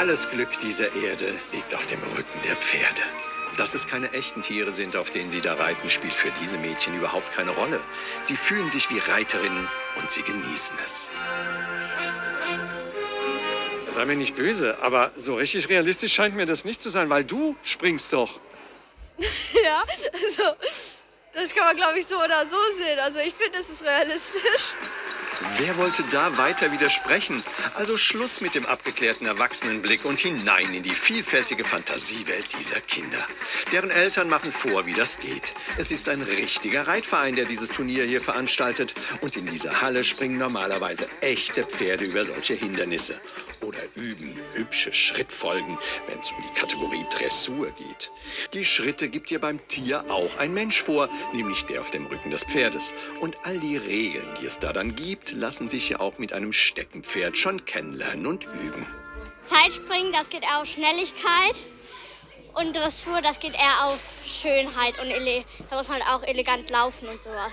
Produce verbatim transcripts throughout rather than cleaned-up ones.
Alles Glück dieser Erde liegt auf dem Rücken der Pferde. Dass es keine echten Tiere sind, auf denen sie da reiten, spielt für diese Mädchen überhaupt keine Rolle. Sie fühlen sich wie Reiterinnen und sie genießen es. Sei mir nicht böse, aber so richtig realistisch scheint mir das nicht zu sein, weil du springst doch. Ja, also das kann man, glaube ich, so oder so sehen. Also ich finde, das ist realistisch. Wer wollte da weiter widersprechen? Also Schluss mit dem abgeklärten Erwachsenenblick und hinein in die vielfältige Fantasiewelt dieser Kinder. Deren Eltern machen vor, wie das geht. Es ist ein richtiger Reitverein, der dieses Turnier hier veranstaltet. Und in dieser Halle springen normalerweise echte Pferde über solche Hindernisse. Oder üben hübsche Schrittfolgen, wenn es um die Kategorie Dressur geht. Die Schritte gibt ihr beim Tier auch ein Mensch vor, nämlich der auf dem Rücken des Pferdes. Und all die Regeln, die es da dann gibt, lassen sich ja auch mit einem Steckenpferd schon kennenlernen und üben. Zeitspringen, das geht eher auf Schnelligkeit. Und Dressur, das geht eher auf Schönheit. Und ele- da muss man auch elegant laufen und sowas.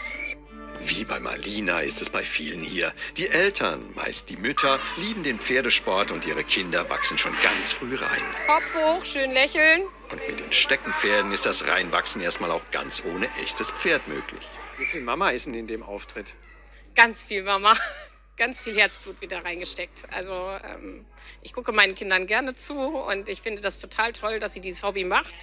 Wie bei Marlina ist es bei vielen hier. Die Eltern, meist die Mütter, lieben den Pferdesport und ihre Kinder wachsen schon ganz früh rein. Kopf hoch, schön lächeln. Und mit den Steckenpferden ist das Reinwachsen erstmal auch ganz ohne echtes Pferd möglich. Wie viel Mama ist denn in dem Auftritt? Ganz viel Mama, ganz viel Herzblut wieder reingesteckt. Also ähm, ich gucke meinen Kindern gerne zu und ich finde das total toll, dass sie dieses Hobby macht.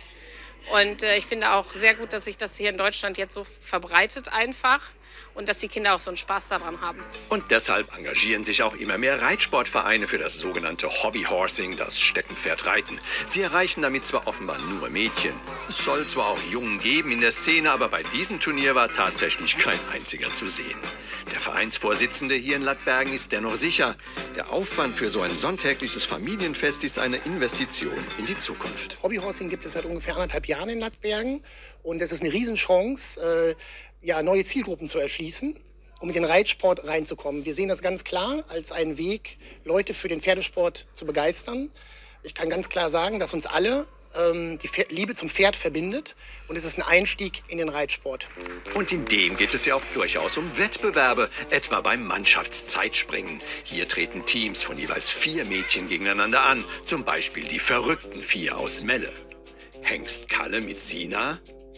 Und äh, ich finde auch sehr gut, dass sich das hier in Deutschland jetzt so verbreitet einfach und dass die Kinder auch so einen Spaß daran haben. Und deshalb engagieren sich auch immer mehr Reitsportvereine für das sogenannte Hobbyhorsing, das Steckenpferdreiten. Sie erreichen damit zwar offenbar nur Mädchen. Es soll zwar auch Jungen geben in der Szene, aber bei diesem Turnier war tatsächlich kein einziger zu sehen. Der Vereinsvorsitzende hier in Lattbergen ist dennoch sicher, der Aufwand für so ein sonntägliches Familienfest ist eine Investition in die Zukunft. Hobbyhorsing gibt es seit ungefähr anderthalb Jahren in Lattbergen und es ist eine Riesenchance, äh, ja, neue Zielgruppen zu erschließen, um mit den Reitsport reinzukommen. Wir sehen das ganz klar als einen Weg, Leute für den Pferdesport zu begeistern. Ich kann ganz klar sagen, dass uns alle ähm, die Pfer- Liebe zum Pferd verbindet und es ist ein Einstieg in den Reitsport. Und in dem geht es ja auch durchaus um Wettbewerbe, etwa beim Mannschaftszeitspringen. Hier treten Teams von jeweils vier Mädchen gegeneinander an, zum Beispiel die verrückten Vier aus Melle. Hengst Kalle mit Sina,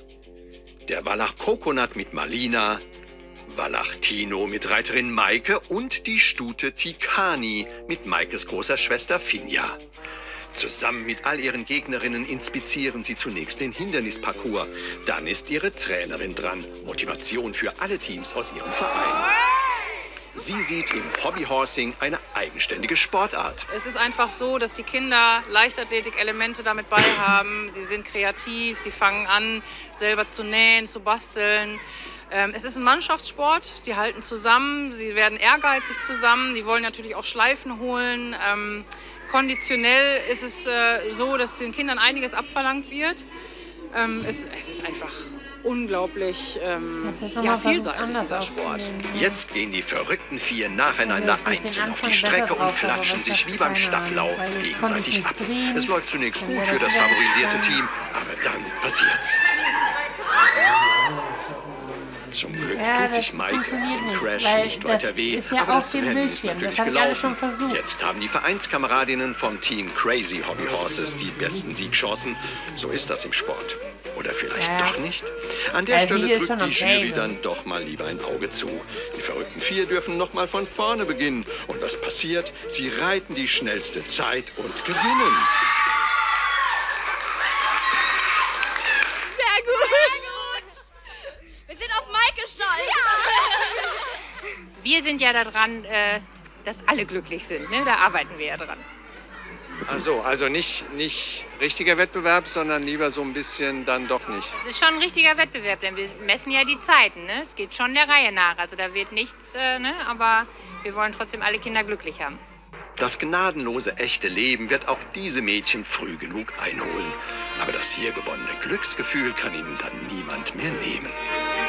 der Wallach Coconut mit Marlina, Wallach Tino mit Reiterin Maike und die Stute Tikani mit Maikes großer Schwester Finja. Zusammen mit all ihren Gegnerinnen inspizieren sie zunächst den Hindernisparcours. Dann ist ihre Trainerin dran. Motivation für alle Teams aus ihrem Verein. Sie sieht im Hobbyhorsing eine eigenständige Sportart. Es ist einfach so, dass die Kinder Leichtathletik-Elemente damit bei haben. Sie sind kreativ, sie fangen an, selber zu nähen, zu basteln. Ähm, es ist ein Mannschaftssport, sie halten zusammen, sie werden ehrgeizig zusammen, die wollen natürlich auch Schleifen holen. Ähm, konditionell ist es äh, so, dass den Kindern einiges abverlangt wird. Ähm, es, es ist einfach unglaublich ähm, ja, vielseitig, dieser Sport. Jetzt gehen die verrückten Vier nacheinander einzeln auf die Strecke und klatschen sich wie beim Stafflauf gegenseitig ab. Es läuft zunächst gut für das favorisierte Team, aber dann passiert's. Zum Glück tut sich Maike im Crash nicht weiter weh, aber das Rennen ist natürlich gelaufen. Jetzt haben die Vereinskameradinnen vom Team Crazy Hobby Horses die besten Siegchancen. So ist das im Sport. Oder vielleicht ja. doch nicht? An der Stelle drückt die Jury dann doch mal lieber ein Auge zu. Die verrückten Vier dürfen noch mal von vorne beginnen. Und was passiert? Sie reiten die schnellste Zeit und gewinnen. Sehr gut. Sehr gut. Wir sind auf Maike stolz. Ja. Wir sind ja daran, äh, dass alle glücklich sind. Ne? Da arbeiten wir ja dran. Ach so, also nicht, nicht richtiger Wettbewerb, sondern lieber so ein bisschen dann doch nicht. Es ist schon ein richtiger Wettbewerb, denn wir messen ja die Zeiten. Ne? Es geht schon der Reihe nach. Also da wird nichts, äh, ne? aber wir wollen trotzdem alle Kinder glücklich haben. Das gnadenlose, echte Leben wird auch diese Mädchen früh genug einholen. Aber das hier gewonnene Glücksgefühl kann ihnen dann niemand mehr nehmen.